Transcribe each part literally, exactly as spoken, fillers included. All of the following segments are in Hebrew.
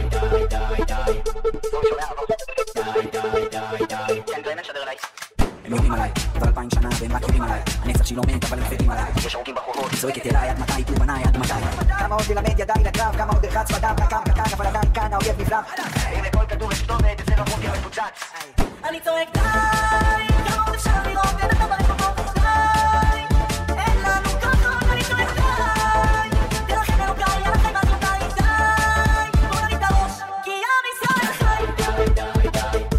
הם יודעים עליי, כבר אלפיים שנה והם רק יודעים עליי. הנצח שלי לא מת אבל הם פתים עליי. יש הורגים ברחובות, צועקת אליי עד מתי, הוא בניי עד מתי. כמה עוד ילמד ידיי לקרב, כמה עוד הרחץ בדם, קם קטן אבל עדיין כאן האויב נבלם. אם לכל כדור יש כתובת, את זה לא בונקר מפוצץ. אני צועק די, כמה עוד אפשר לראות, אין לך ברחובות די. אין לנו כוחות, אני צועק די. דרכם אלוקיי, אין לכם עזותיי די. בואו נריד את הראש, כי עם ישראל חי. די, די, די.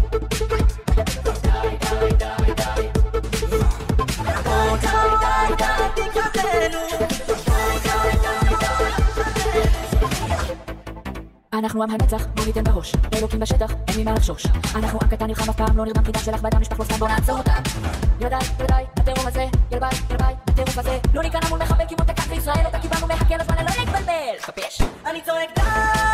אנחנו עם הנצח, בוא ניתן בראש. אלוקים בשטח, אין לי מה לחשוש. אנחנו עם קטן נלחם אף פעם, לא נרדם חידה שלך בדם נשפך לא סתם, בוא נעצור אותם. ילדיי, ילדיי, הטרור הזה, ילביי, ילביי, הטירוף הזה. לא ניכנע מול מחבל כי מות תקח בישראל, אותה קיבלנו מחכה לזמן, אני לא נתבלבל. חפש. אני צועק די.